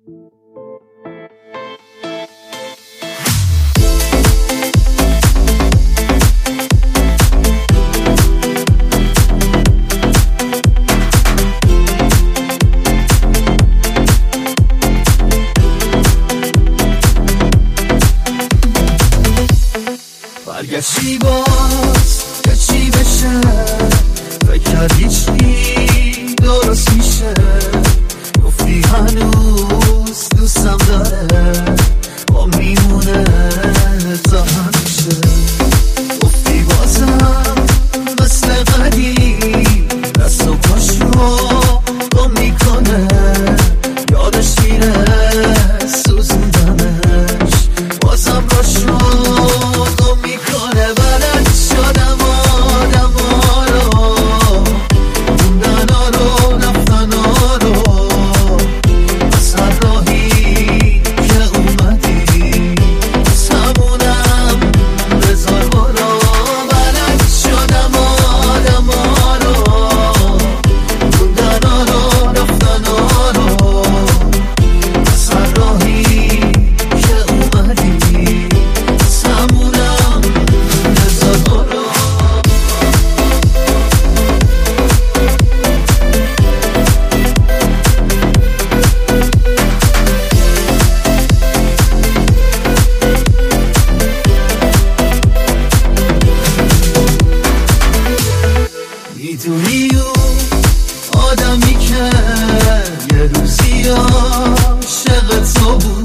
برگشتی باز که چی بشه، فکر هیچی درست میشه، گفتی هنوز دوستم داره با میمونه تا همیشه، گفتی بازم مثل قدیم دست و پاشو گم میکنه، یادش میره سوزوندمش بازم راشو گم میکنه. بلد شدم آدم ها رو موندن ها رو رفتن ها رو، از هر راهی که اومدی از همونم بذار برو. بلد شدم آدم ها رو موندن ها رو رفتن ها رو، از هر راهی که اومدی از همونم بذار برو. میدونی اون آدمی که یه روزی عاشق تو بود